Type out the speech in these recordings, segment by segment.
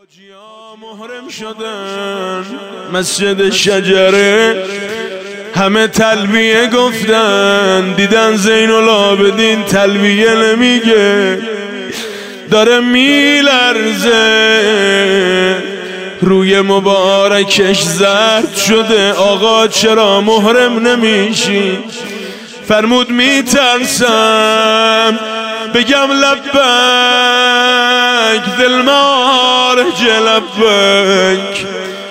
حاجی‌ها محرم شدن مسجد شجره، همه تلبیه گفتن، دیدن زین العابدین تلبیه نمیگه، داره میلرزه، روی مبارکش زرد شده. آقا چرا محرم نمیشی؟ فرمود میترسم بگم لبیک دل مارج، لبیک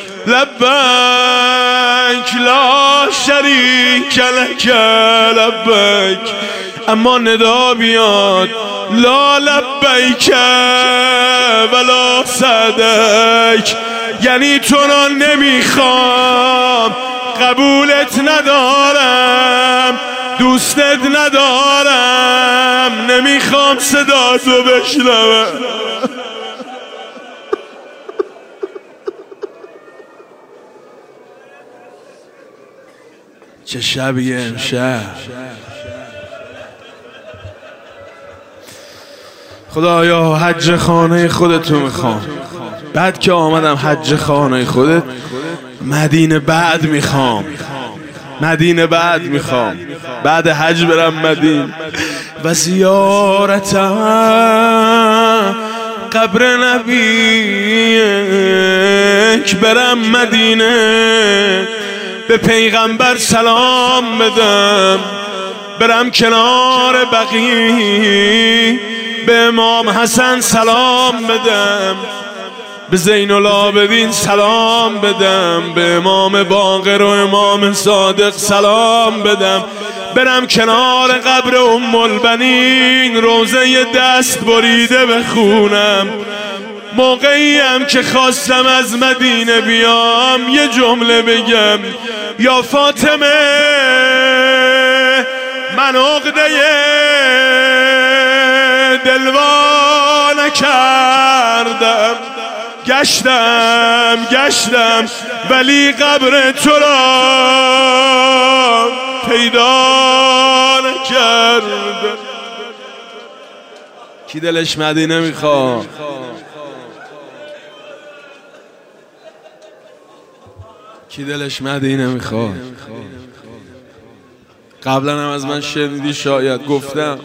لبیک لا شریک لک لبیک، اما ندا بیاد لا لبیک ولا سعدیک، یعنی تو را نمیخوام، قبولت ندارم، دوستت ندارم، نمیخوام صدا تو بشنوم. چه شبیه امشب. خدایا حج خانه خودتو میخوام، بعد که آمدم حج خانه خودت مدینه بعد میخوام، مدینه بعد میخوام، بعد حج برم مدینه و زیارت قبر نبیک، برم مدینه به پیغمبر سلام بدم، برم کنار بقیع به امام حسن سلام بدم، به زین العابدین سلام بدم، به امام باقر و امام صادق سلام بدم، برم کنار قبر ام البنین روزه دست بریده بخونم. موقعیم که خواستم از مدینه بیام یه جمله بگم، یا فاطمه من عقده دلوا نکردم، گشتم ولی قبر تو را پیدا نکردم. کی دلش مدینه میخواد؟ کی دلش مدینه میخواد؟ قبلا هم از من شنیدی، شاید گفتم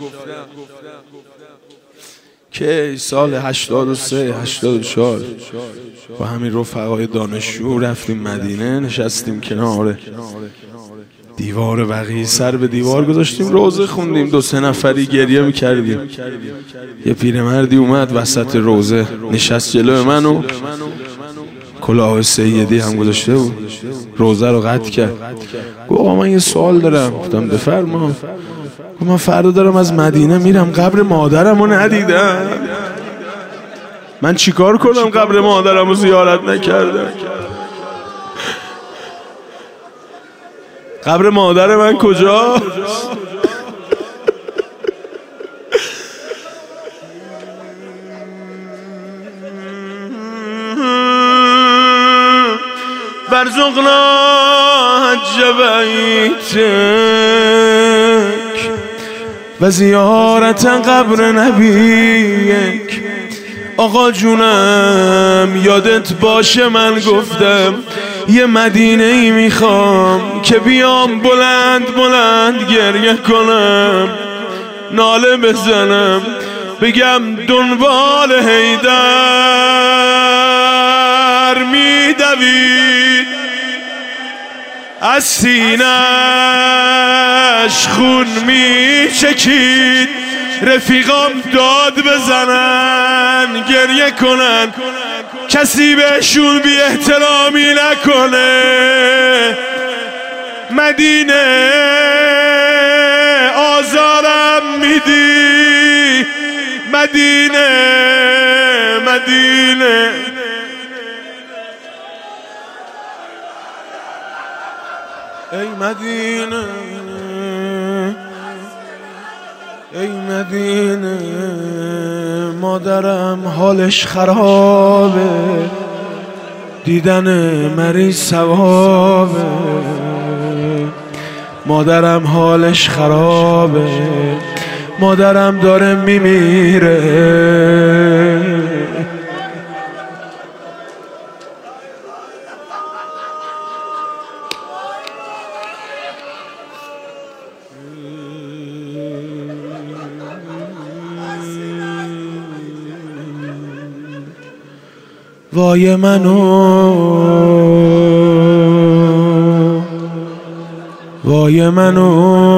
که سال 83 84 با همین رفقای دانشجو رفتیم مدینه، نشستیم کنار دیوار بقیع، سر به دیوار گذاشتیم، روزه خوندیم، 2-3 نفری گریه میکردیم. یه پیرمردی اومد وسط روزه نشست جلو منو، کلاه سیدی هم گذاشته بود، روزه رو قطع کرد. گفت آقا من یه سوال دارم. گفتم بفرما. من فردا دارم از مدینه میرم، قبر مادرم رو ندیدم، من چیکار کنم؟ قبر مادرم رو زیارت نکردم، قبر مادر من کجا؟ برزقنا حج بیتک و زیارت قبر نبیک. آقا جونم یادت باشه من گفتم یه مدینه ای میخوام که بیام بلند بلند گریه کنم، ناله بزنم، بگم دنبال حیدر میدوید، از سینه‌اش خون میچکید، رفیقام داد بزنن گریه کنن، کسی بهشون بی احترامی نکنه. مدینه آزارم میدی، مدینه مدینه ای مدینه ای مدینه، مادرم حالش خرابه، دیدن مریض ثوابه، مادرم حالش خرابه، مادرم داره میمیره. وای منو وای منو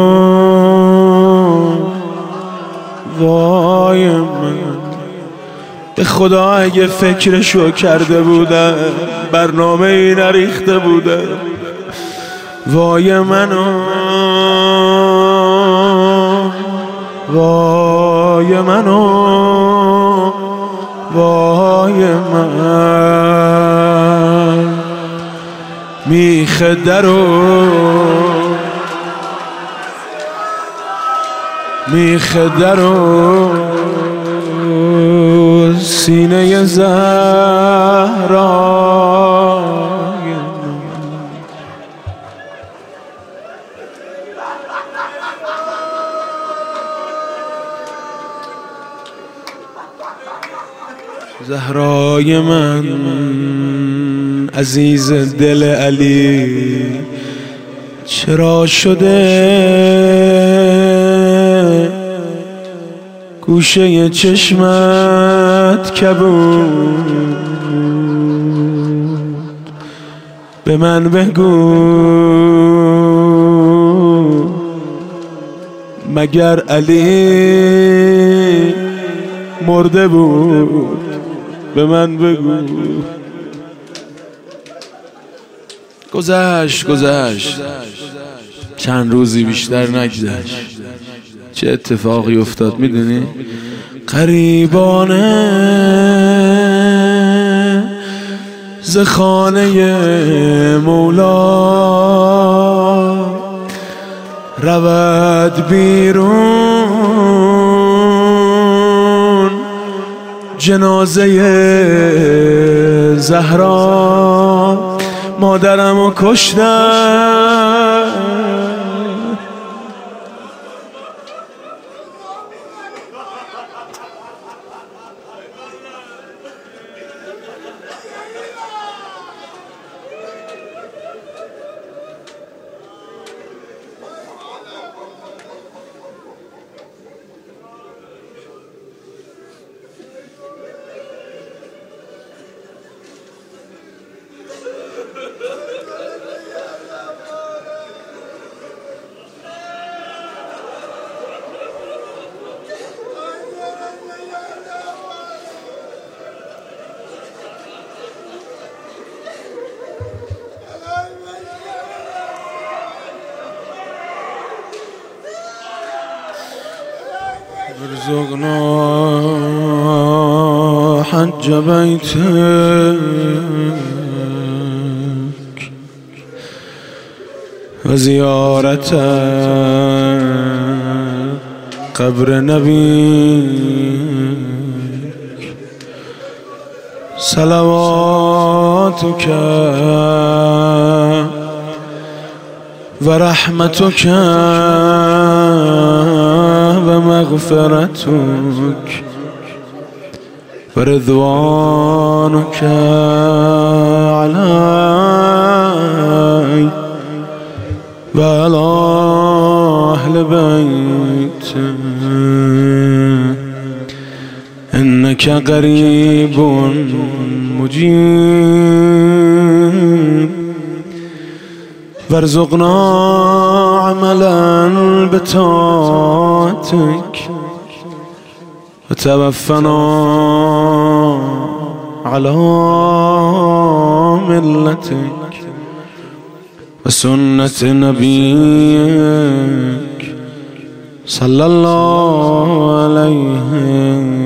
وای من. به خدا اگه فکرشو کرده بودم برنامه ای نریخته بودم. وای منو وای منو وای من. میخه درو میخه درو سینه زهرای زهرای من. عزیز دل علی چرا شده گوشه چشمت کبود؟ به من بگو مگر علی مرده بود؟ به من بگو. گذشت چند روزی بیشتر نگذشت. چه اتفاقی افتاد میدونی؟ غریبانه ز خانه مولا رود بیرون جنازه زهرا. مادرمو کشتن ارزقنا حج بيتك وزيارة قبر نبيك. صلواتك ورحمتك ومغفرتك ورضوانك علي وعلى أهل بيتك إنك قريب مجيب. وارزقنا عملا بطاعتك وتوفنا على ملتك وسنة نبيك صلى الله عليه